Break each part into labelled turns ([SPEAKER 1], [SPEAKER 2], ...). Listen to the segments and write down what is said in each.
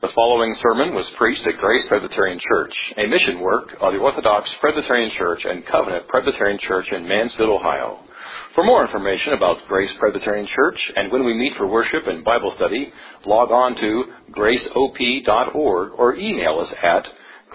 [SPEAKER 1] The following sermon was preached at Grace Presbyterian Church, a mission work of the Orthodox Presbyterian Church and Covenant Presbyterian Church in Mansfield, Ohio. For more information about Grace Presbyterian Church and when we meet for worship and Bible study, log on to graceop.org or email us at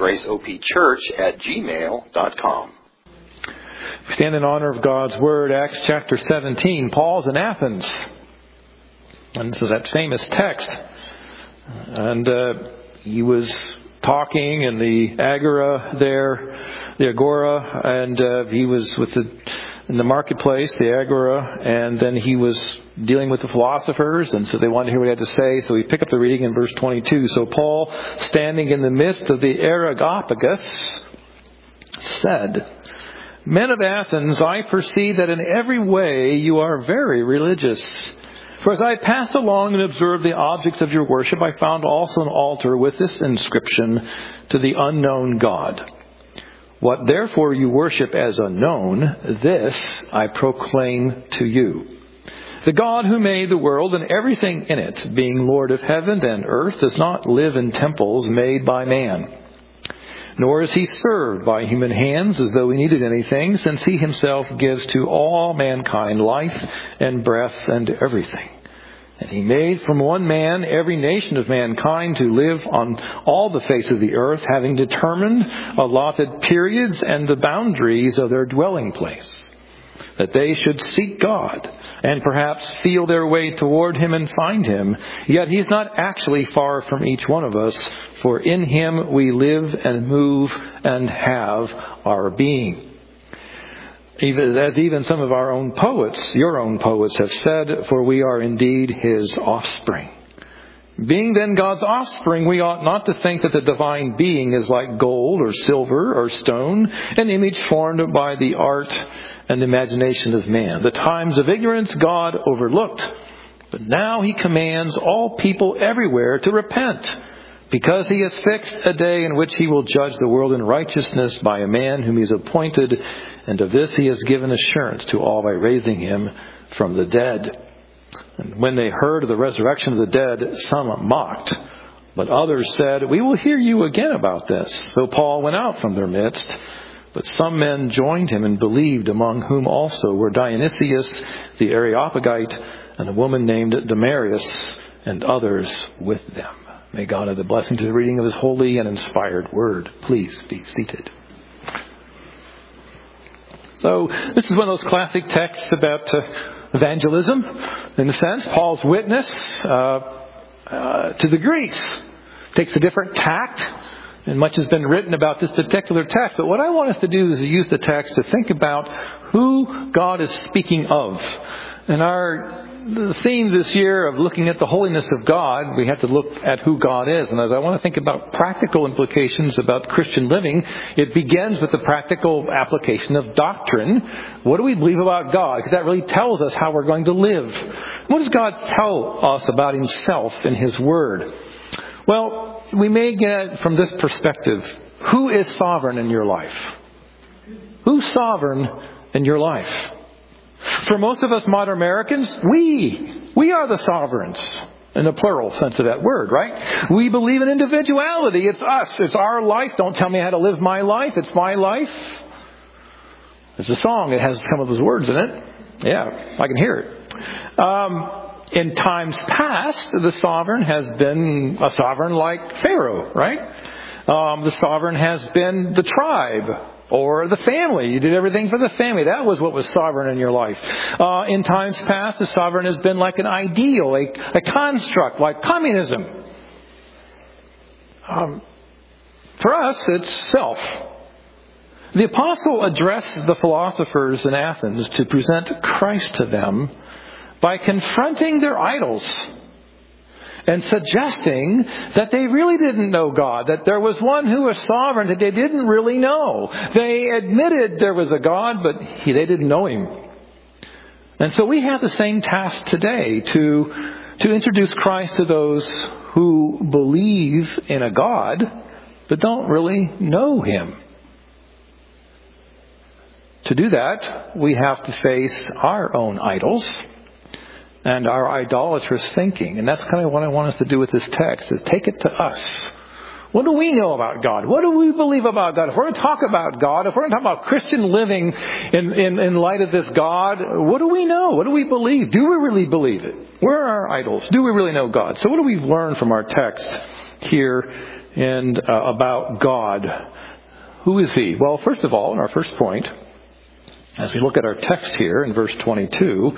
[SPEAKER 1] graceopchurch@gmail.com.
[SPEAKER 2] We stand in honor of God's Word, Acts chapter 17. Paul's in Athens. And this is that famous text. And he was talking in the agora there, the agora, and he was in the marketplace, the agora, and then he was dealing with the philosophers, and so they wanted to hear what he had to say. So we pick up the reading in verse 22. So Paul, standing in the midst of the Areopagus, said, "Men of Athens, I perceive that in every way you are very religious. For as I passed along and observed the objects of your worship, I found also an altar with this inscription, to the unknown God. What therefore you worship as unknown, this I proclaim to you. The God who made the world and everything in it, being Lord of heaven and earth, does not live in temples made by man. Nor is he served by human hands as though he needed anything, since he himself gives to all mankind life and breath and everything. And he made from one man every nation of mankind to live on all the face of the earth, having determined allotted periods and the boundaries of their dwelling place, that they should seek God and perhaps feel their way toward him and find him. Yet he is not actually far from each one of us, for in him we live and move and have our being. Even some of our own poets, your own poets, have said, for we are indeed his offspring. Being then God's offspring, we ought not to think that the divine being is like gold or silver or stone, an image formed by the art and imagination of man. The times of ignorance God overlooked, but now he commands all people everywhere to repent, because he has fixed a day in which he will judge the world in righteousness by a man whom he has appointed, and of this he has given assurance to all by raising him from the dead. And when they heard of the resurrection of the dead, some mocked, but others said, we will hear you again about this. So Paul went out from their midst, but some men joined him and believed, among whom also were Dionysius the Areopagite and a woman named Damaris, and others with them. May God have the blessing to the reading of his holy and inspired word. Please be seated. So this is one of those classic texts about evangelism, in a sense. Paul's witness to the Greeks takes a different tact, and much has been written about this particular text. But what I want us to do is use the text to think about who God is speaking of. And the theme this year of looking at the holiness of God, we have to look at who God is. And as I want to think about practical implications about Christian living, it begins with the practical application of doctrine. What do we believe about God? Because that really tells us how we're going to live. What does God tell us about himself in his word? Well, we may get from this perspective, who is sovereign in your life? Who's sovereign in your life? For most of us modern Americans, we are the sovereigns, in the plural sense of that word, right? We believe in individuality. It's us. It's our life. Don't tell me how to live my life. It's my life. There's a song. It has some of those words in it. Yeah, I can hear it. In times past, the sovereign has been a sovereign like Pharaoh, right? The sovereign has been the tribe or the family. You did everything for the family. That was what was sovereign in your life. In times past, the sovereign has been like an ideal, a construct, like communism. For us, it's self. The apostle addressed the philosophers in Athens to present Christ to them by confronting their idols and suggesting that they really didn't know God, that there was one who was sovereign that they didn't really know. They admitted there was a God, but they didn't know him. And so we have the same task today to introduce Christ to those who believe in a God, but don't really know him. To do that, we have to face our own idols and our idolatrous thinking. And that's kind of what I want us to do with this text, is take it to us. What do we know about God? What do we believe about God? If we're going to talk about God, if we're going to talk about Christian living in light of this God, what do we know? What do we believe? Do we really believe it? Where are our idols? Do we really know God? So what do we learn from our text here and about God? Who is He? Well, first of all, in our first point, as we look at our text here in verse 22,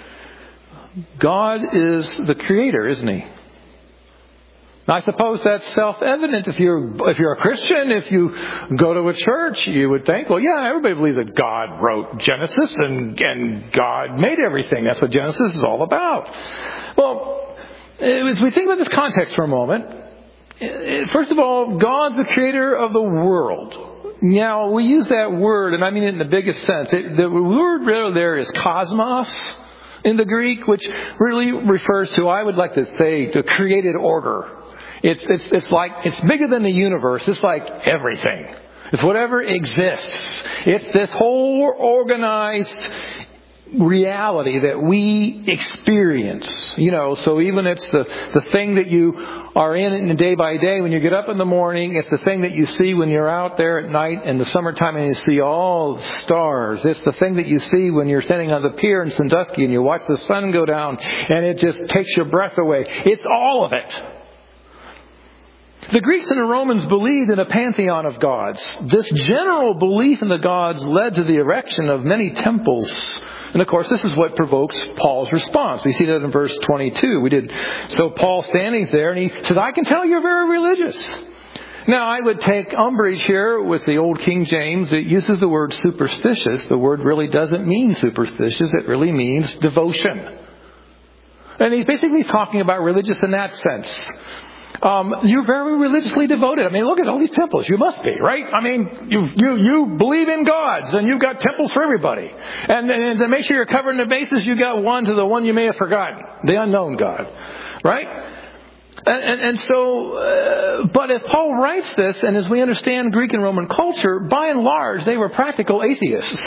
[SPEAKER 2] God is the Creator, isn't He? I suppose that's self-evident. If you're a Christian, if you go to a church, you would think, well, yeah, everybody believes that God wrote Genesis and God made everything. That's what Genesis is all about. Well, as we think about this context for a moment, first of all, God's the creator of the world. Now, we use that word, and I mean it in the biggest sense. The word really there is cosmos in the Greek, which really refers to, I would like to say, to created order. It's like, it's bigger than the universe. It's like everything. It's whatever exists. It's this whole organized reality that we experience. So even it's the thing that you are in day by day when you get up in the morning. It's the thing that you see when you're out there at night in the summertime and you see all the stars. It's the thing that you see when you're standing on the pier in Sandusky and you watch the sun go down and it just takes your breath away. It's all of it. The Greeks and the Romans believed in a pantheon of gods. This general belief in the gods led to the erection of many temples. And of course, this is what provokes Paul's response. We see that in verse 22. So Paul standing there and he says, I can tell you're very religious. Now, I would take umbrage here with the old King James. It uses the word superstitious. The word really doesn't mean superstitious. It really means devotion. And he's basically talking about religious in that sense. You're very religiously devoted. I mean, look at all these temples. You must be, right? I mean, you believe in gods, and you've got temples for everybody. And to make sure you're covering the bases, you got one to the one you may have forgotten, the unknown God, right? And so, but as Paul writes this, and as we understand Greek and Roman culture, by and large, they were practical atheists.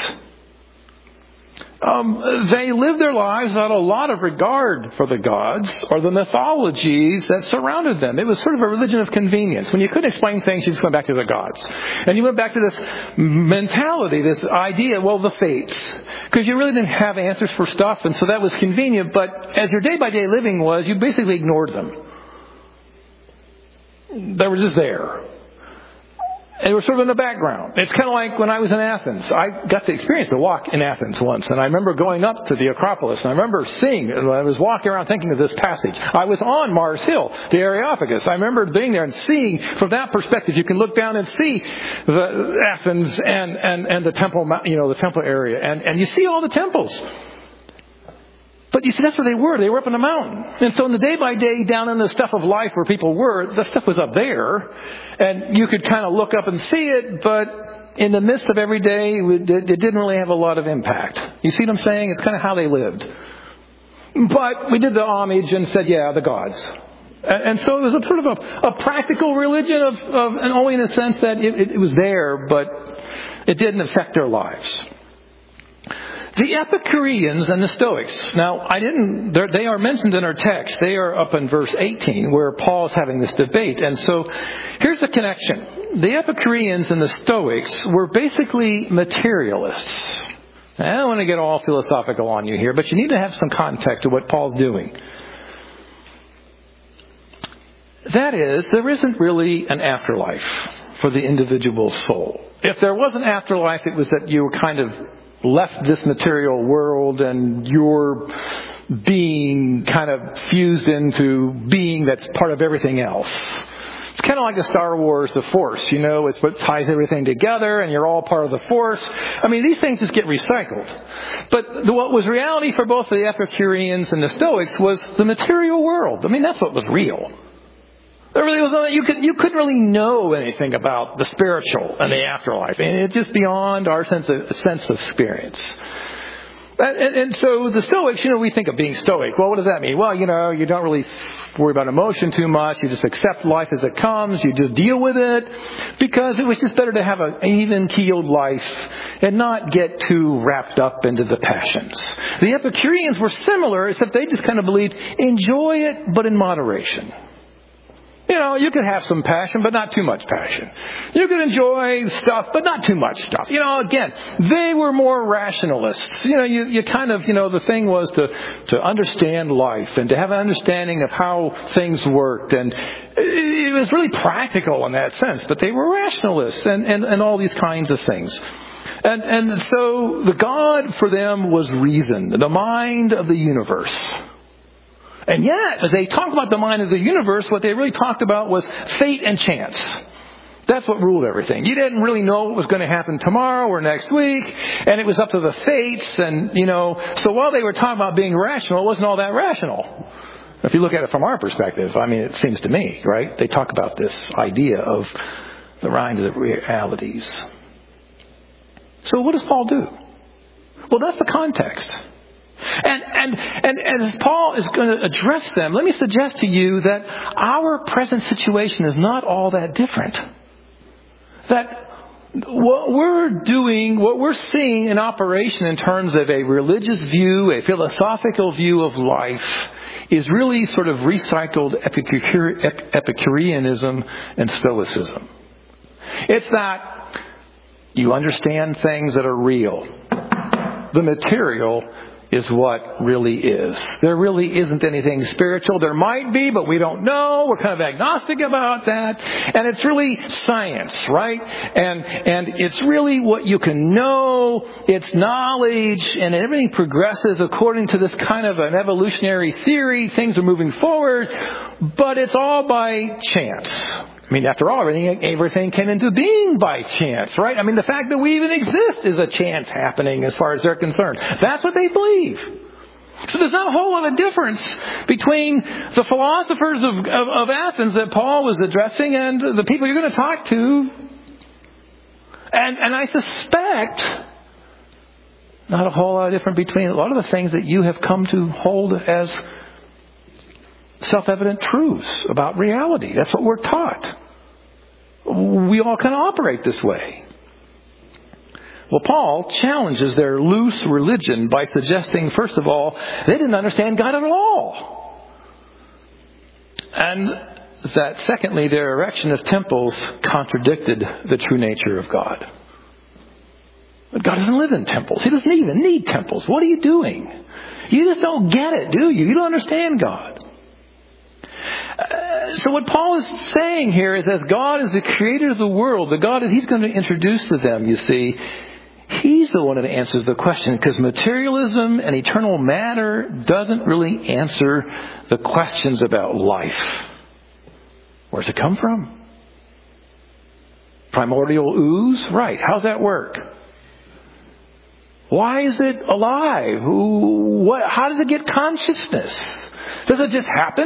[SPEAKER 2] They lived their lives without a lot of regard for the gods or the mythologies that surrounded them. It was sort of a religion of convenience. When you couldn't explain things, you just went back to the gods. And you went back to this mentality, this idea, well, the fates. Because you really didn't have answers for stuff, and so that was convenient. But as your day-by-day living was, you basically ignored them. They were just there. They were sort of in the background. It's kind of like when I was in Athens. I got to experience the walk in Athens once. And I remember going up to the Acropolis. And I remember seeing, and I was walking around thinking of this passage. I was on Mars Hill, the Areopagus. I remember being there and seeing, from that perspective, you can look down and see the Athens and the temple, the temple area. And you see all the temples. But you see, that's where they were. They were up in the mountain. And so in the day by day, down in the stuff of life where people were, the stuff was up there. And you could kind of look up and see it, but in the midst of every day, it didn't really have a lot of impact. You see what I'm saying? It's kind of how they lived. But we did the homage and said, yeah, the gods. And so it was a sort of a practical religion and only in a sense that it was there, but it didn't affect their lives. The Epicureans and the Stoics. Now, they are mentioned in our text. They are up in verse 18 where Paul is having this debate. And so here's the connection. The Epicureans and the Stoics were basically materialists. Now, I don't want to get all philosophical on you here, but you need to have some context to what Paul's doing. That is, there isn't really an afterlife for the individual soul. If there was an afterlife, it was that you were kind of left this material world and your being kind of fused into being that's part of everything else. It's kind of like the Star Wars, the Force, it's what ties everything together and you're all part of the Force. I mean, these things just get recycled. But what was reality for both the Epicureans and the Stoics was the material world. I mean, that's what was real. There really was you couldn't really know anything about the spiritual and the afterlife. And it's just beyond our sense of experience. And so the Stoics, we think of being Stoic. Well, what does that mean? Well, you don't really worry about emotion too much. You just accept life as it comes. You just deal with it. Because it was just better to have an even-keeled life and not get too wrapped up into the passions. The Epicureans were similar, except they just kind of believed, enjoy it, but in moderation. You could have some passion, but not too much passion. You could enjoy stuff, but not too much stuff. Again, they were more rationalists. You kind of, the thing was to understand life and to have an understanding of how things worked. And it was really practical in that sense, but they were rationalists and all these kinds of things. And so the God for them was reason, the mind of the universe. And yet, as they talked about the mind of the universe, what they really talked about was fate and chance. That's what ruled everything. You didn't really know what was going to happen tomorrow or next week, and it was up to the fates. And, so while they were talking about being rational, it wasn't all that rational. If you look at it from our perspective, it seems to me, right? They talk about this idea of the mind of the realities. So what does Paul do? Well, that's the context. And as Paul is going to address them, let me suggest to you that our present situation is not all that different. That what we're doing, what we're seeing in operation in terms of a religious view, a philosophical view of life, is really sort of recycled Epicureanism and Stoicism. It's that you understand things that are real. The material is what really is. There really isn't anything spiritual. There might be, but we don't know. We're kind of agnostic about that. And it's really science, right? And it's really what you can know. It's knowledge, and everything progresses according to this kind of an evolutionary theory. Things are moving forward, but it's all by chance. After all, everything came into being by chance, right? The fact that we even exist is a chance happening as far as they're concerned. That's what they believe. So there's not a whole lot of difference between the philosophers of Athens that Paul was addressing and the people you're going to talk to. And I suspect not a whole lot of difference between a lot of the things that you have come to hold as self-evident truths about reality. That's what we're taught. We all kind of operate this way. Well, Paul challenges their loose religion by suggesting, first of all, they didn't understand God at all. And that, secondly, their erection of temples contradicted the true nature of God. But God doesn't live in temples. He doesn't even need temples. What are you doing? You just don't get it, do you? You don't understand God. So what Paul is saying here is, as God is the creator of the world, He's going to introduce to them, you see, He's the one that answers the question, because materialism and eternal matter doesn't really answer the questions about life. Where's it come from? Primordial ooze? Right. How's that work? Why is it alive? How does it get consciousness? Does it just happen?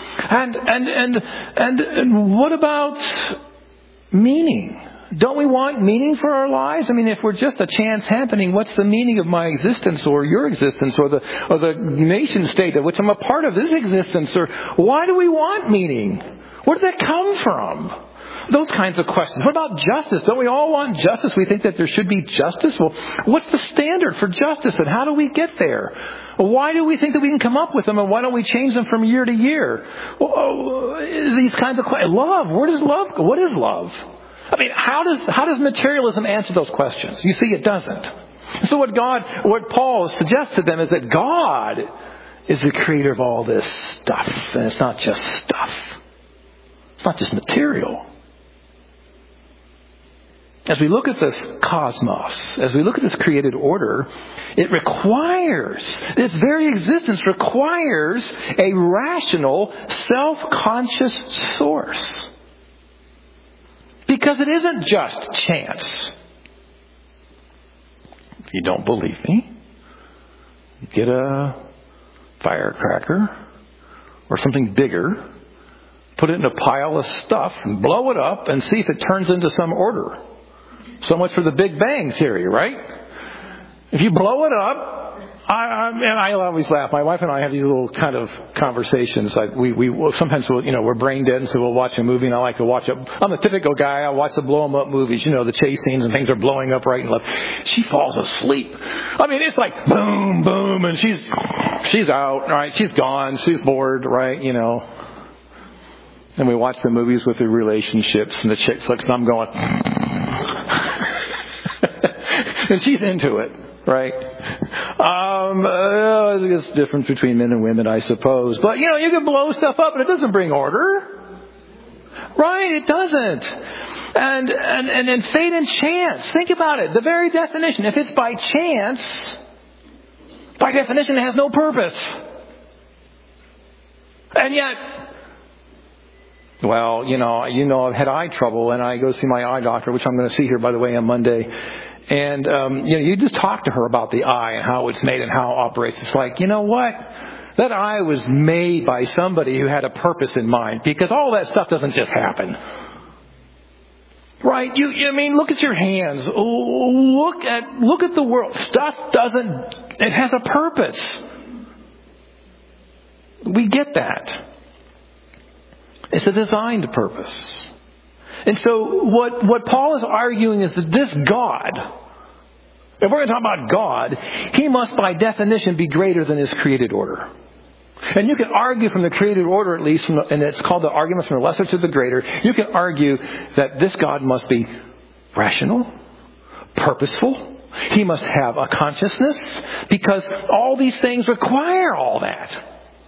[SPEAKER 2] And what about meaning? Don't we want meaning for our lives? If we're just a chance happening, what's the meaning of my existence or your existence or the nation state of which I'm a part of, this existence? Or why do we want meaning? Where did that come from? Those kinds of questions. What about justice? Don't we all want justice? We think that there should be justice. Well, what's the standard for justice, and how do we get there? Why do we think that we can come up with them, and why don't we change them from year to year? These kinds of questions. Love. Where does love go? What is love? How does materialism answer those questions? You see, it doesn't. So what Paul suggests to them is that God is the creator of all this stuff, and it's not just stuff. It's not just material. As we look at this cosmos, as we look at this created order, its very existence requires a rational, self-conscious source. Because it isn't just chance. If you don't believe me, get a firecracker or something bigger, put it in a pile of stuff and blow it up and see if it turns into some order. So much for the Big Bang Theory, right? If you blow it up, I always laugh. My wife and I have these little kind of conversations. Like we sometimes we're brain dead, and so we'll watch a movie, and I like to watch it. I'm the typical guy. I watch the blow 'em up movies. The chase scenes and things are blowing up right and left. She falls asleep. I mean, it's like boom, boom, and she's out, right? She's gone. She's bored, right? And we watch the movies with the relationships and the chick flicks, and I'm going, and she's into it. Right? It's the difference between men and women, I suppose. But, you can blow stuff up, and it doesn't bring order. Right? It doesn't. And fate and chance. Think about it. The very definition. If it's by chance, by definition, it has no purpose. And yet, well, I've had eye trouble, and I go see my eye doctor, which I'm going to see here, by the way, on Monday. And, you just talk to her about the eye and how it's made and how it operates. It's like, you know what? That eye was made by somebody who had a purpose in mind, because all that stuff doesn't just happen. Right? Look at your hands. Look at the world. Stuff it has a purpose. We get that. It's a designed purpose. And so what Paul is arguing is that this God, if we're going to talk about God, He must by definition be greater than His created order. And you can argue from the created order, at least, and it's called the argument from the lesser to the greater. You can argue that this God must be rational, purposeful. He must have a consciousness, because all these things require all that.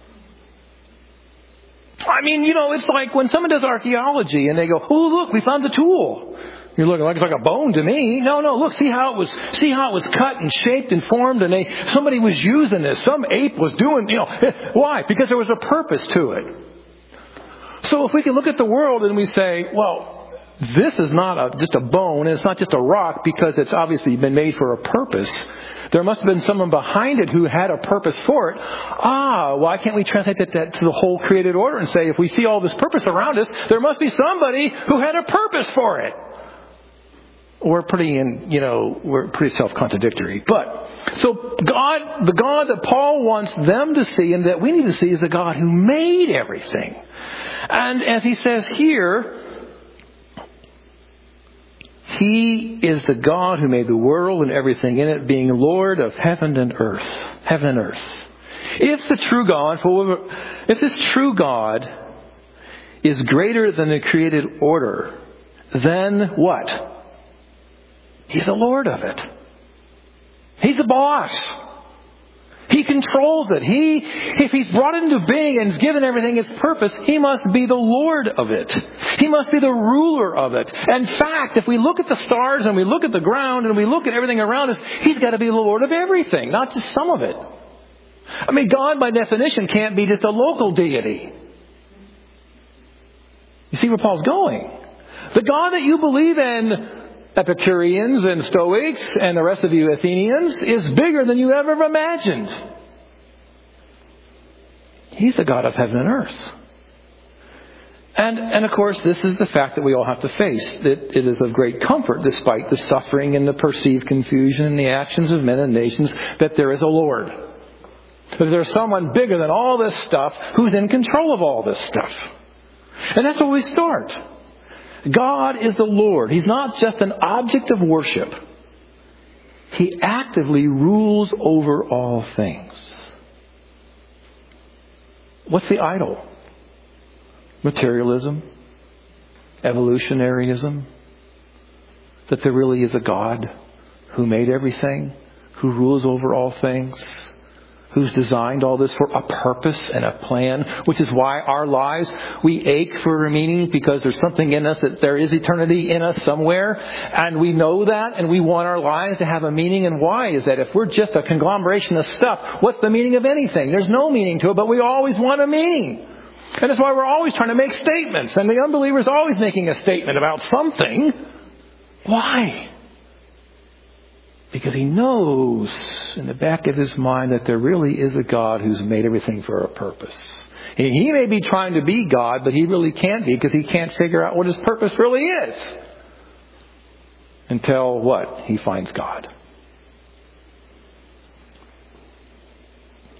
[SPEAKER 2] It's like when someone does archaeology and they go, "Oh, look, we found the tool." You're looking like it's like a bone to me. No, look, see how it was cut and shaped and formed, and somebody was using this. Some ape was doing, why? Because there was a purpose to it. So if we can look at the world and we say, well, this is not just a bone, and it's not just a rock, because it's obviously been made for a purpose. There must have been someone behind it who had a purpose for it. Why can't we translate that to the whole created order and say, if we see all this purpose around us, there must be somebody who had a purpose for it? We're pretty self-contradictory. But, so the God that Paul wants them to see and that we need to see is the God who made everything. And as he says here, He is the God who made the world and everything in it, being Lord of heaven and earth. Heaven and earth. If this true God is greater than the created order, then what? He's the Lord of it. He's the boss. He controls it. If He's brought it into being and has given everything its purpose, He must be the Lord of it. He must be the ruler of it. In fact, if we look at the stars and we look at the ground and we look at everything around us, He's got to be the Lord of everything, not just some of it. God by definition can't be just a local deity. You see where Paul's going? The God that you believe in, Epicureans and Stoics and the rest of you Athenians, is bigger than you ever imagined. He's the God of heaven and earth. And of course, this is the fact that we all have to face, that it is of great comfort, despite the suffering and the perceived confusion and the actions of men and nations, that there is a Lord. That there's someone bigger than all this stuff who's in control of all this stuff. And that's where we start. God is the Lord. He's not just an object of worship. He actively rules over all things. What's the idol? Materialism? Evolutionaryism? That there really is a God who made everything, who rules over all things, who's designed all this for a purpose and a plan, which is why our lives, we ache for a meaning, because there's something in us, that there is eternity in us somewhere, and we know that, and we want our lives to have a meaning. And why is that? If we're just a conglomeration of stuff, what's the meaning of anything? There's no meaning to it, but we always want a meaning. And that's why we're always trying to make statements, and the unbeliever's always making a statement about something. Why? Because he knows in the back of his mind that there really is a God who's made everything for a purpose. He may be trying to be God, but he really can't be, because he can't figure out what his purpose really is. Until what? He finds God.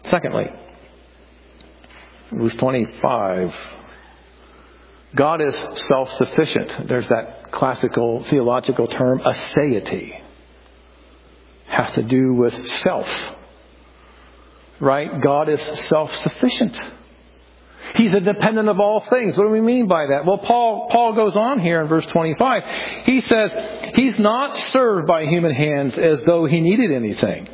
[SPEAKER 2] Secondly, verse 25, God is self-sufficient. There's that classical theological term, aseity. Has to do with self. Right? God is self-sufficient. He's independent of all things. What do we mean by that? Well, Paul goes on here in verse 25. He says, He's not served by human hands as though He needed anything.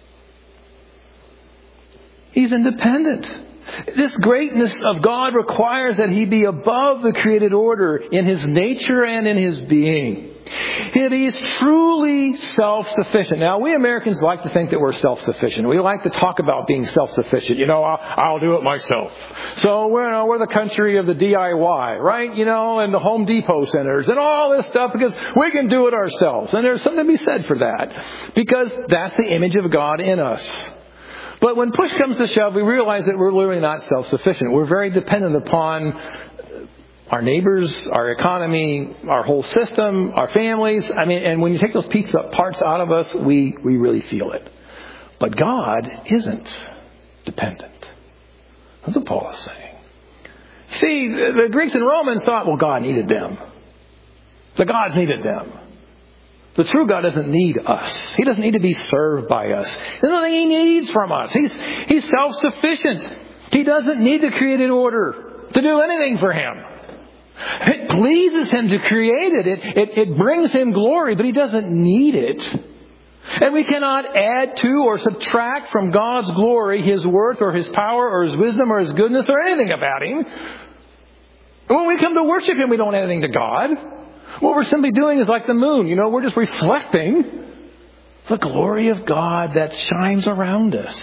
[SPEAKER 2] He's independent. This greatness of God requires that He be above the created order in His nature and in His being. That He is truly self-sufficient. Now, we Americans like to think that we're self-sufficient. We like to talk about being self-sufficient. I'll do it myself. So we're the country of the DIY, right? And the Home Depot centers and all this stuff because we can do it ourselves. And there's something to be said for that because that's the image of God in us. But when push comes to shove, we realize that we're literally not self-sufficient. We're very dependent upon our neighbors, our economy, our whole system, our families. And when you take those parts out of us, we really feel it. But God isn't dependent. That's what Paul is saying. See, the Greeks and Romans thought, well, God needed them. The gods needed them. The true God doesn't need us. He doesn't need to be served by us. There's nothing He needs from us. He's self-sufficient. He doesn't need the created order to do anything for Him. It pleases Him to create it. It brings Him glory, but He doesn't need it. And we cannot add to or subtract from God's glory His worth or His power or His wisdom or His goodness or anything about Him. And when we come to worship Him, we don't add anything to God. What we're simply doing is like the moon. We're just reflecting the glory of God that shines around us.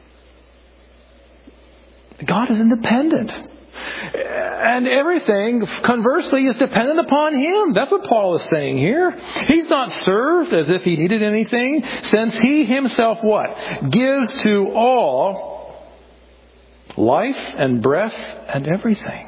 [SPEAKER 2] God is independent. And everything, conversely, is dependent upon Him. That's what Paul is saying here. He's not served as if He needed anything, since He Himself what? Gives to all life and breath and everything.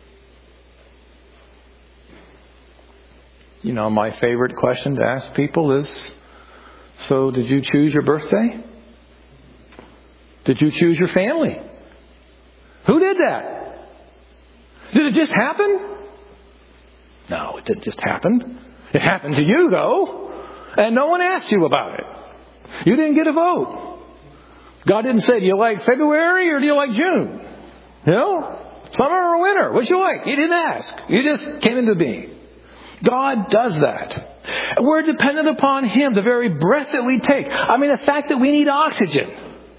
[SPEAKER 2] My favorite question to ask people is, so did you choose your birthday? Did you choose your family? Who did that? Did it just happen? No, it didn't just happen. It happened to you, though. And no one asked you about it. You didn't get a vote. God didn't say, do you like February or do you like June? Summer or winter? What you like? He didn't ask. You just came into being. God does that. We're dependent upon Him, the very breath that we take. The fact that we need oxygen,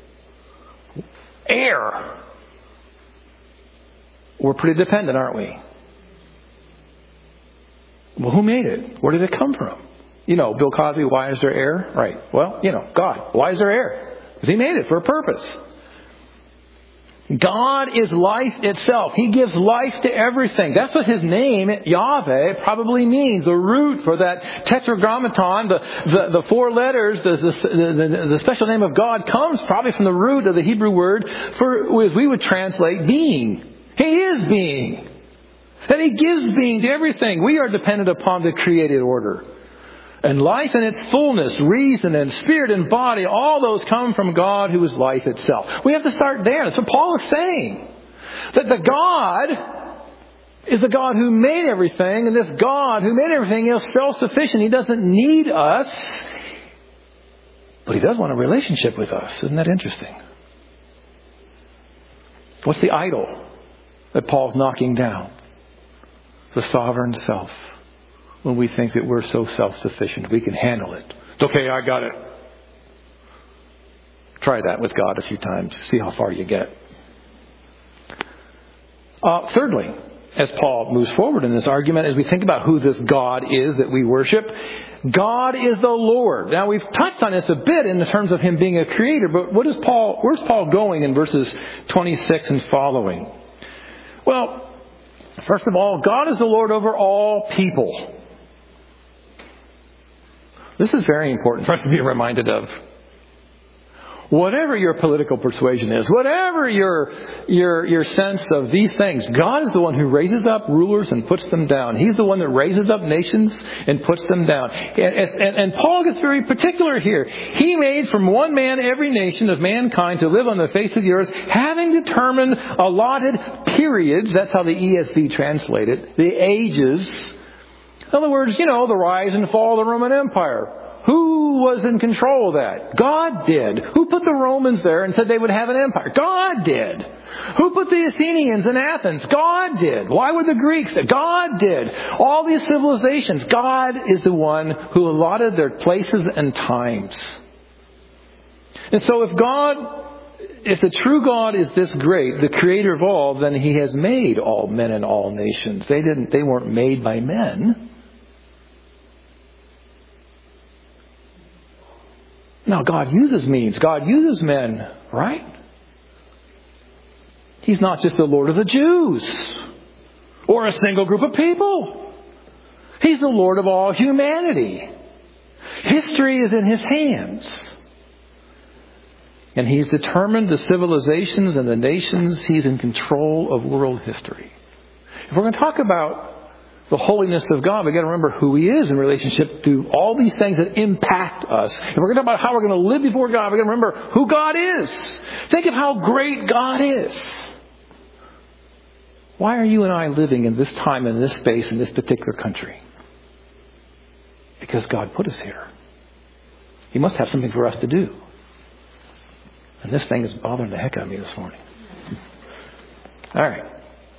[SPEAKER 2] air. We're pretty dependent, aren't we? Well, who made it? Where did it come from? Bill Cosby, why is there air? Right. Well, God, why is there air? Because He made it for a purpose. God is life itself. He gives life to everything. That's what His name, Yahweh, probably means. The root for that tetragrammaton, the four letters, the special name of God comes probably from the root of the Hebrew word for, as we would translate, being. He is being. And He gives being to everything. We are dependent upon the created order. And life in its fullness, reason and spirit and body, all those come from God who is life itself. We have to start there. That's what Paul is saying. That the God is the God who made everything. And this God who made everything is self-sufficient. He doesn't need us. But He does want a relationship with us. Isn't that interesting? What's the idol that Paul's knocking down? The sovereign self. When we think that we're so self-sufficient, we can handle it. It's okay, I got it. Try that with God a few times. See how far you get. Thirdly, as Paul moves forward in this argument, as we think about who this God is that we worship, God is the Lord. Now, we've touched on this a bit in terms of Him being a creator, but where's Paul going in verses 26 and following? Well, first of all, God is the Lord over all people. This is very important for us to be reminded of. Whatever your political persuasion is, whatever your sense of these things, God is the one who raises up rulers and puts them down. He's the one that raises up nations and puts them down. And Paul gets very particular here. He made from one man every nation of mankind to live on the face of the earth, having determined allotted periods. That's how the ESV translated the ages. In other words, the rise and fall of the Roman Empire. Who was in control of that? God did. Who put the Romans there and said they would have an empire? God did. Who put the Athenians in Athens? God did. Why were the Greeks? God did. All these civilizations, God is the one who allotted their places and times. And so if the true God is this great, the creator of all, then He has made all men and all nations. They weren't made by men. Now, God uses means. God uses men, right? He's not just the Lord of the Jews or a single group of people. He's the Lord of all humanity. History is in His hands. And He's determined the civilizations and the nations. He's in control of world history. If we're going to talk about the holiness of God, we've got to remember who He is in relationship to all these things that impact us. If we're going to talk about how we're going to live before God, we've got to remember who God is. Think of how great God is. Why are you and I living in this time, in this space, in this particular country? Because God put us here. He must have something for us to do. And this thing is bothering the heck out of me this morning. All right.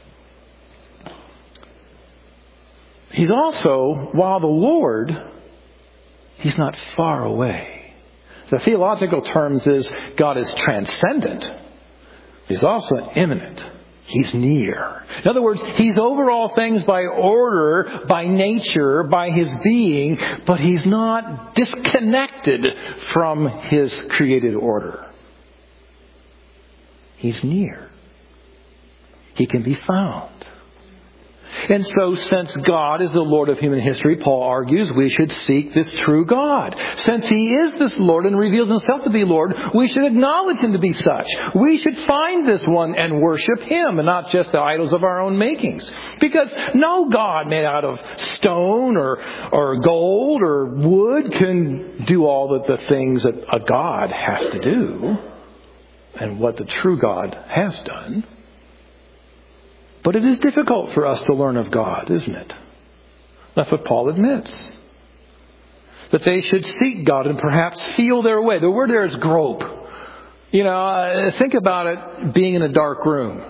[SPEAKER 2] He's also, while the Lord, He's not far away. The theological terms is God is transcendent. He's also immanent. He's near. In other words, He's over all things by order, by nature, by His being, but He's not disconnected from His created order. He's near. He can be found. And so, since God is the Lord of human history, Paul argues we should seek this true God. Since He is this Lord and reveals Himself to be Lord, we should acknowledge Him to be such. We should find this one and worship Him and not just the idols of our own makings. Because no God made out of stone or gold or wood can do all the things that a God has to do and what the true God has done. But it is difficult for us to learn of God, isn't it? That's what Paul admits. That they should seek God and perhaps feel their way. The word there is grope. Think about it being in a dark room.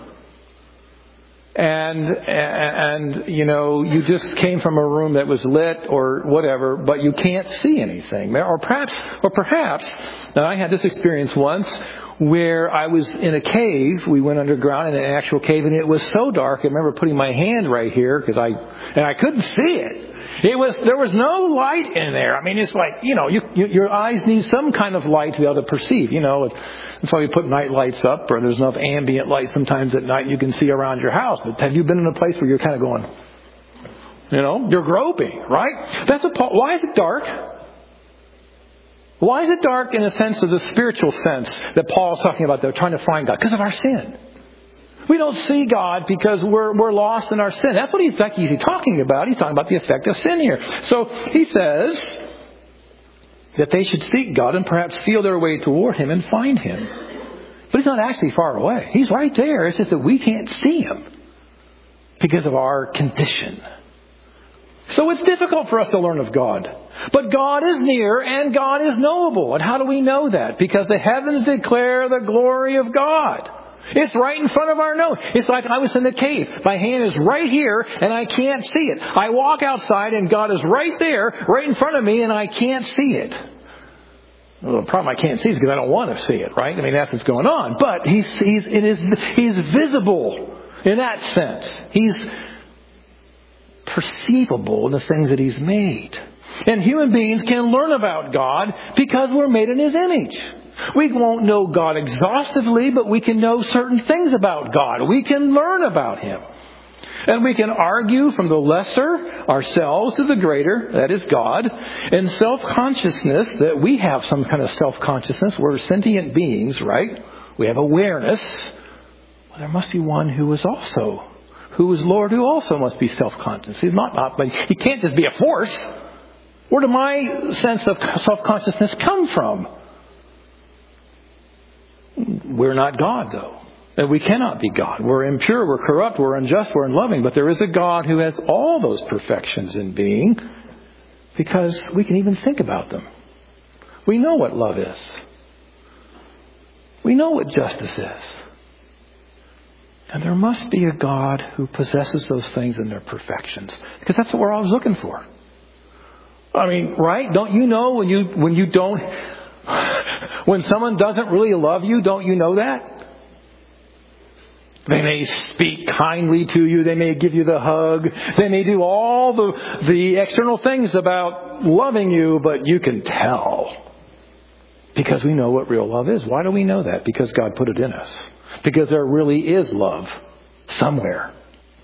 [SPEAKER 2] And you just came from a room that was lit or whatever, but you can't see anything. Or perhaps, now I had this experience once where I was in a cave. We went underground in an actual cave, and it was so dark. I remember putting my hand right here because I couldn't see it. There was no light in there. I mean, it's like, your eyes need some kind of light to be able to perceive. That's why we put night lights up, or there's enough ambient light sometimes at night you can see around your house. But have you been in a place where you're kind of going, you're groping, right? That's what Paul. Why is it dark? Why is it dark in a sense of the spiritual sense that Paul is talking about? They're trying to find God because of our sin. We don't see God because we're lost in our sin. That's what he's talking about. He's talking about the effect of sin here. So he says that they should seek God and perhaps feel their way toward Him and find Him. But He's not actually far away. He's right there. It's just that we can't see Him because of our condition. So it's difficult for us to learn of God. But God is near and God is knowable. And how do we know that? Because the heavens declare the glory of God. It's right in front of our nose. It's like I was in the cave. My hand is right here and I can't see it. I walk outside and God is right there, right in front of me, and I can't see it. Well, the problem I can't see is because I don't want to see it, right? I mean, that's what's going on. But He's visible in that sense. He's perceivable in the things that He's made. And human beings can learn about God because we're made in His image. We won't know God exhaustively, but we can know certain things about God. We can learn about Him. And we can argue from the lesser ourselves to the greater, that is God, and self-consciousness, that we have some kind of self-consciousness. We're sentient beings, right? We have awareness. Well, there must be one who is Lord, who also must be self-conscious. He can't just be a force. Where did my sense of self-consciousness come from? We're not God, though. And we cannot be God. We're impure, we're corrupt, we're unjust, we're unloving. But there is a God who has all those perfections in being, because we can even think about them. We know what love is. We know what justice is. And there must be a God who possesses those things in their perfections. Because that's what we're always looking for. I mean, right? Don't you know when someone doesn't really love you, don't you know that? They may speak kindly to you. They may give you the hug. They may do all the external things about loving you, but you can tell. Because we know what real love is. Why do we know that? Because God put it in us. Because there really is love somewhere.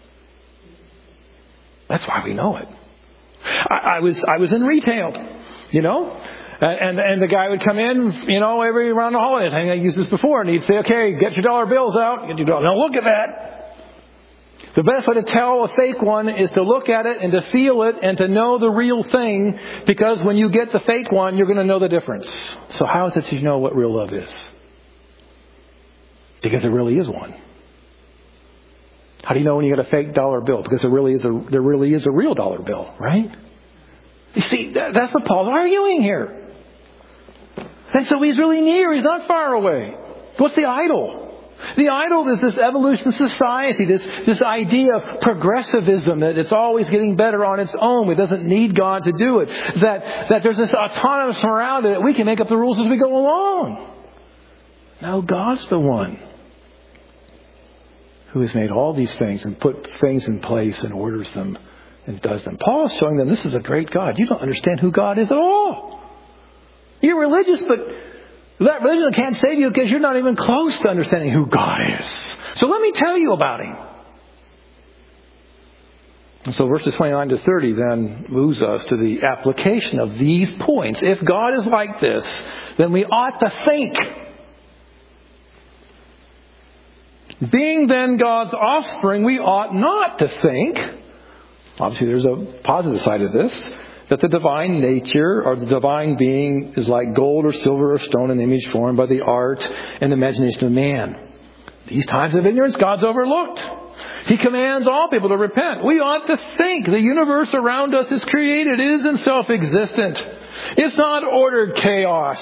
[SPEAKER 2] That's why we know it. I was in retail, and the guy would come in, every around the holidays. I think I used this before, and he'd say, "Okay, get your dollar bills out. Get your dollar. Now look at that." The best way to tell a fake one is to look at it and to feel it and to know the real thing, because when you get the fake one, you're going to know the difference. So how is it that you know what real love is? Because there really is one. How do you know when you get a fake dollar bill? Because there really is a real dollar bill, right? You see, that's what Paul's arguing here. And so he's really near. He's not far away. What's the idol? The idol is this evolution society, this idea of progressivism, that it's always getting better on its own. It doesn't need God to do it. That there's this autonomous morality that we can make up the rules as we go along. No, God's the one who has made all these things and put things in place and orders them and does them. Paul is showing them this is a great God. You don't understand who God is at all. You're religious, but that religion can't save you because you're not even close to understanding who God is. So let me tell you about Him. And so verses 29 to 30 then moves us to the application of these points. If God is like this, then we ought to think. Being then God's offspring, we ought not to think. Obviously, there's a positive side of this. That the divine nature or the divine being is like gold or silver or stone, an image formed by the art and imagination of man. These times of ignorance, God's overlooked. He commands all people to repent. We ought to think the universe around us is created. It isn't self-existent. It's not ordered chaos.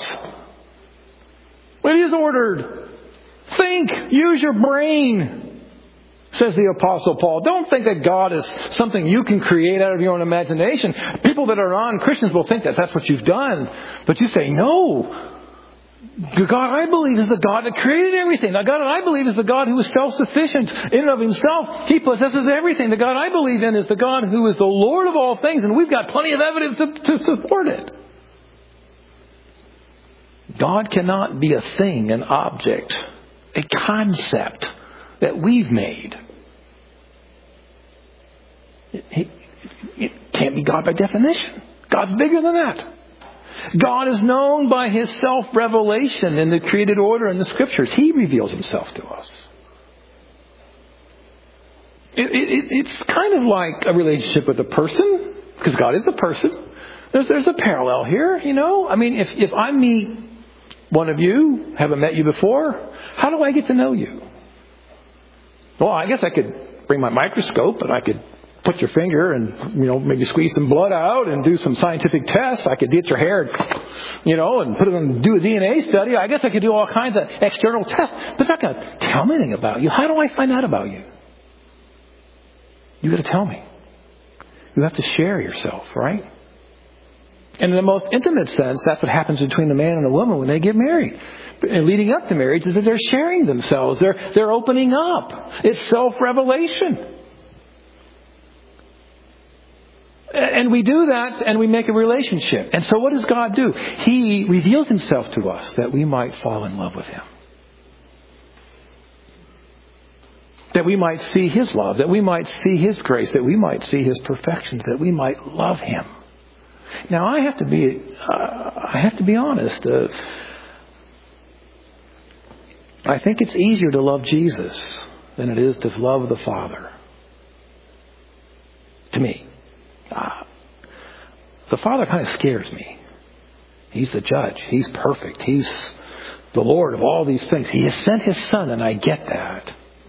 [SPEAKER 2] It is ordered. Think. Use your brain. Says the Apostle Paul. Don't think that God is something you can create out of your own imagination. People that are non-Christians will think that that's what you've done. But you say, no. The God I believe is the God that created everything. The God I believe is the God who is self-sufficient in and of Himself. He possesses everything. The God I believe in is the God who is the Lord of all things. And we've got plenty of evidence to support it. God cannot be a thing, an object, a concept that we've made. It can't be God by definition. God's bigger than that. God is known by His self-revelation in the created order in the Scriptures. He reveals Himself to us. It's kind of like a relationship with a person, because God is a person. There's a parallel here, I mean, if I meet one of you, haven't met you before, how do I get to know you? Well, I guess I could bring my microscope and I could put your finger and, maybe squeeze some blood out and do some scientific tests. I could get your hair, and put it on, do a DNA study. I guess I could do all kinds of external tests. But it's not going to tell me anything about you. How do I find out about you? You got to tell me. You have to share yourself, right? And in the most intimate sense, that's what happens between a man and a woman when they get married. And leading up to marriage is that they're sharing themselves. They're opening up. It's self-revelation. And we do that and we make a relationship. And so what does God do? He reveals Himself to us that we might fall in love with Him. That we might see His love, that we might see His grace, that we might see His perfections, that we might love Him. Now, I have to be honest. I think it's easier to love Jesus than it is to love the Father. To me. The Father kind of scares me. He's the judge. He's perfect. He's the Lord of all these things. He has sent His Son, and I get that.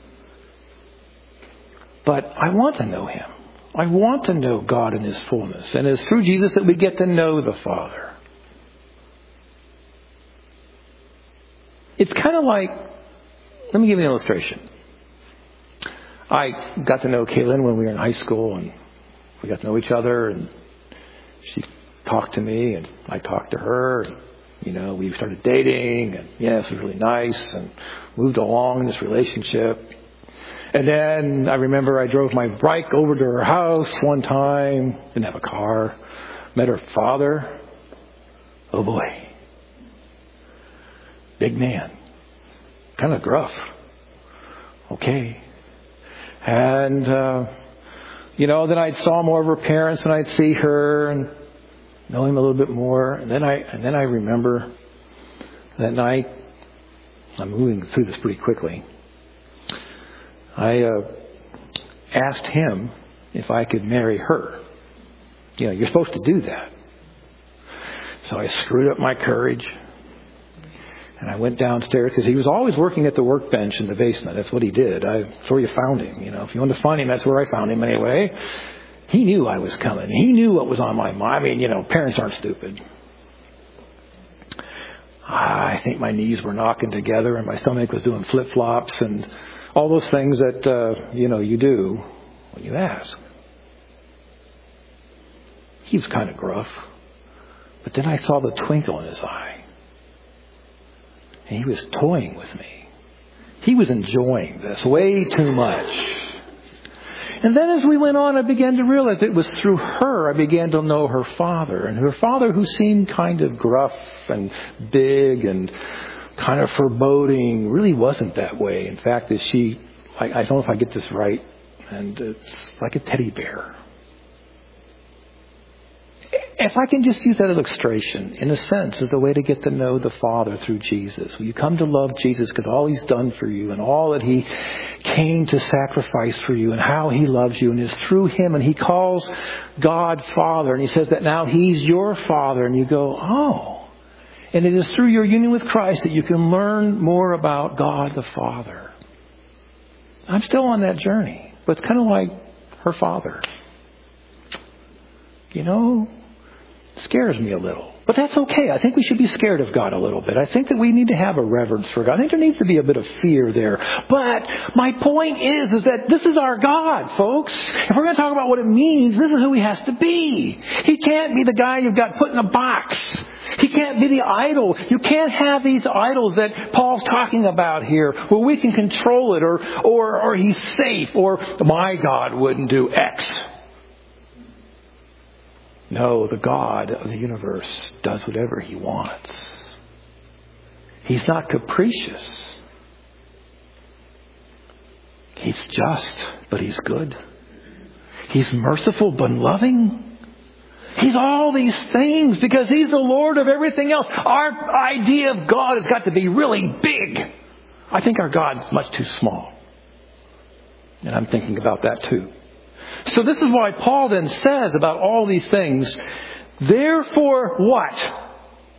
[SPEAKER 2] But I want to know Him. I want to know God in His fullness. And it's through Jesus that we get to know the Father. It's kind of like, let me give you an illustration. I got to know Kaylin when we were in high school, and we got to know each other, and she talked to me, and I talked to her, and, we started dating, and it was really nice, and moved along in this relationship. And then I remember I drove my bike over to her house one time, didn't have a car, met her father. Oh boy. Big man. Kind of gruff. Okay. And, then I saw more of her parents, and I'd see her and know him a little bit more. And then I remember that night, I'm moving through this pretty quickly. I asked him if I could marry her. You're supposed to do that. So I screwed up my courage. And I went downstairs because he was always working at the workbench in the basement. That's what he did. That's where you found him. If you wanted to find him, that's where I found him anyway. He knew I was coming. He knew what was on my mind. Parents aren't stupid. I think my knees were knocking together and my stomach was doing flip-flops and all those things that, you do when you ask. He was kind of gruff. But then I saw the twinkle in his eye. And he was toying with me. He was enjoying this way too much. And then as we went on, I began to realize it was through her I began to know her father. And her father, who seemed kind of gruff and big and kind of foreboding, really wasn't that way. In fact, I don't know if I get this right, and it's like a teddy bear. If I can just use that illustration, in a sense, as a way to get to know the Father through Jesus. When you come to love Jesus because all He's done for you and all that He came to sacrifice for you and how He loves you, and it's through Him, and He calls God Father, and He says that now He's your Father, and you go, oh. And it is through your union with Christ that you can learn more about God the Father. I'm still on that journey, but it's kind of like her father. Scares me a little. But that's okay. I think we should be scared of God a little bit. I think that we need to have a reverence for God. I think there needs to be a bit of fear there. But my point is that this is our God, folks. If we're going to talk about what it means, this is who He has to be. He can't be the guy you've got put in a box. He can't be the idol. You can't have these idols that Paul's talking about here, where we can control it, or He's safe, or my God wouldn't do X. No, the God of the universe does whatever He wants. He's not capricious. He's just, but He's good. He's merciful, but loving. He's all these things because He's the Lord of everything else. Our idea of God has got to be really big. I think our God's much too small. And I'm thinking about that too. So this is why Paul then says about all these things, therefore what?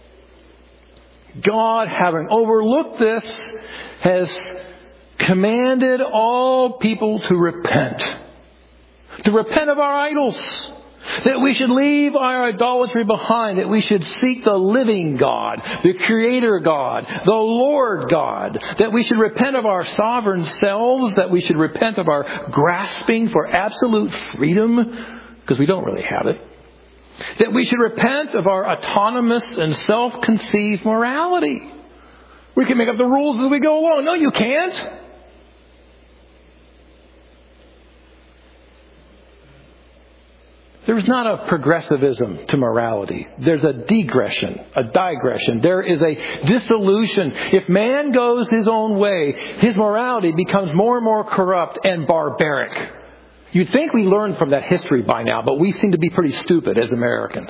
[SPEAKER 2] God, having overlooked this, has commanded all people to repent. To repent of our idols. That we should leave our idolatry behind. That we should seek the living God, the Creator God, the Lord God. That we should repent of our sovereign selves. That we should repent of our grasping for absolute freedom, because we don't really have it. That we should repent of our autonomous and self-conceived morality. We can make up the rules as we go along. No, you can't. There is not a progressivism to morality. There's a digression, a digression. There is a dissolution. If man goes his own way, his morality becomes more and more corrupt and barbaric. You'd think we learned from that history by now, but we seem to be pretty stupid as Americans.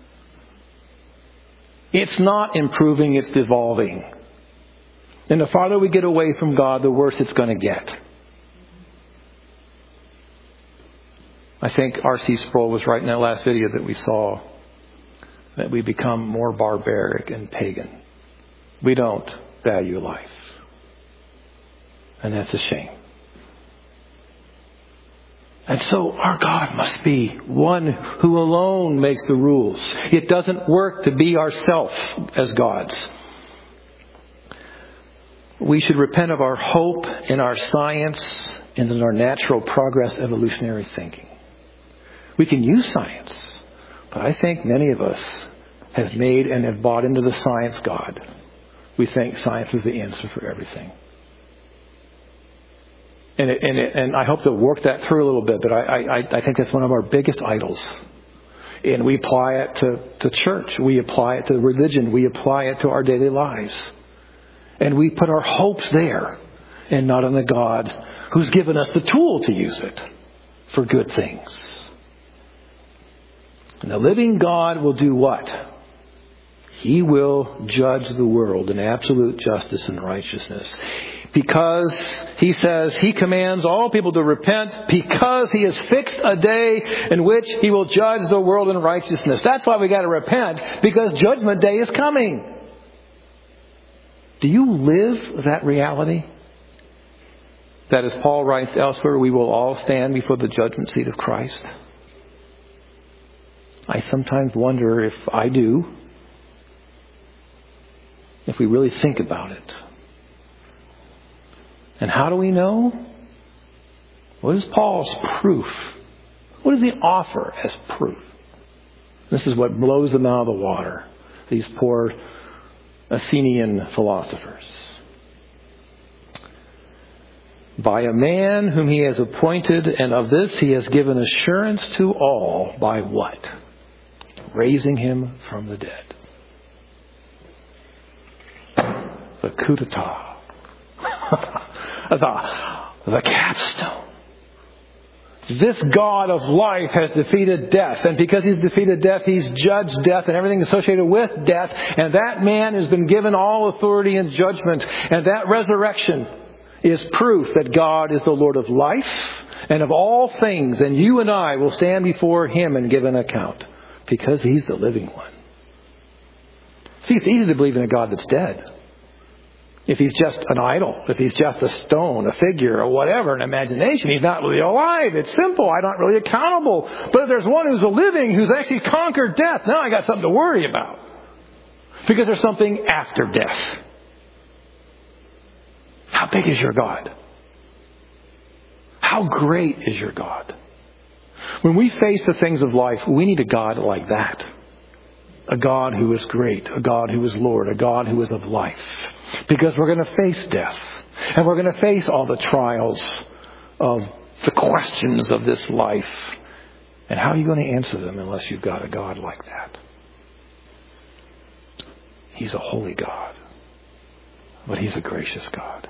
[SPEAKER 2] It's not improving, it's devolving. And the farther we get away from God, the worse it's going to get. I think R.C. Sproul was right in that last video that we saw, that we become more barbaric and pagan. We don't value life. And that's a shame. And so our God must be one who alone makes the rules. It doesn't work to be ourselves as gods. We should repent of our hope in our science and in our natural progress evolutionary thinking. We can use science, but I think many of us have made and have bought into the science God. We think science is the answer for everything. And I hope to work that through a little bit, but I think that's one of our biggest idols. And we apply it to church. We apply it to religion. We apply it to our daily lives. And we put our hopes there and not on the God who's given us the tool to use it for good things. And the living God will do what? He will judge the world in absolute justice and righteousness. Because he says he commands all people to repent, because he has fixed a day in which he will judge the world in righteousness. That's why we got to repent, because judgment day is coming. Do you live that reality? That, as Paul writes elsewhere, we will all stand before the judgment seat of Christ. I sometimes wonder if I do, if we really think about it. And how do we know? What is Paul's proof? What does he offer as proof? This is what blows them out of the water, these poor Athenian philosophers. By a man whom he has appointed, and of this he has given assurance to all, by what? Raising him from the dead. The coup d'etat. The capstone. This God of life has defeated death. And because he's defeated death, he's judged death and everything associated with death. And that man has been given all authority and judgment. And that resurrection is proof that God is the Lord of life and of all things. And you and I will stand before him and give an account. Because he's the living one. See, it's easy to believe in a God that's dead. If he's just an idol, if he's just a stone, a figure, or whatever, an imagination, he's not really alive. It's simple. I'm not really accountable. But if there's one who's a living, who's actually conquered death, now I got something to worry about. Because there's something after death. How big is your God? How great is your God? When we face the things of life, we need a God like that. A God who is great, a God who is Lord, a God who is of life. Because we're going to face death. And we're going to face all the trials of the questions of this life. And how are you going to answer them unless you've got a God like that? He's a holy God. But he's a gracious God.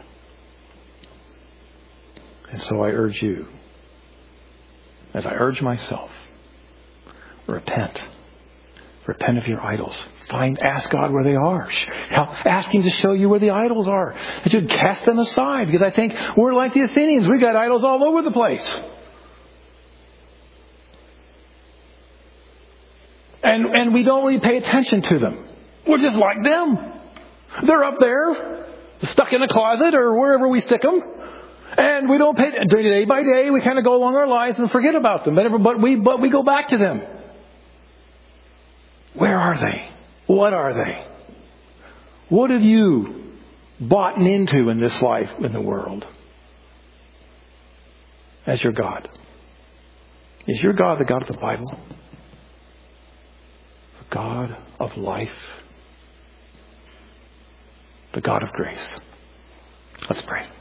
[SPEAKER 2] And so I urge you, as I urge myself, repent. Repent of your idols. Ask God where they are. Ask him to show you where the idols are. That you cast them aside. Because I think we're like the Athenians. We got idols all over the place. And we don't really pay attention to them. We're just like them. They're up there, stuck in a closet or wherever we stick them. And we don't pay day by day. We kind of go along our lives and forget about them. But we go back to them. Where are they? What are they? What have you bought into in this life, in the world, as your God? Is your God the God of the Bible? The God of life? The God of grace? Let's pray.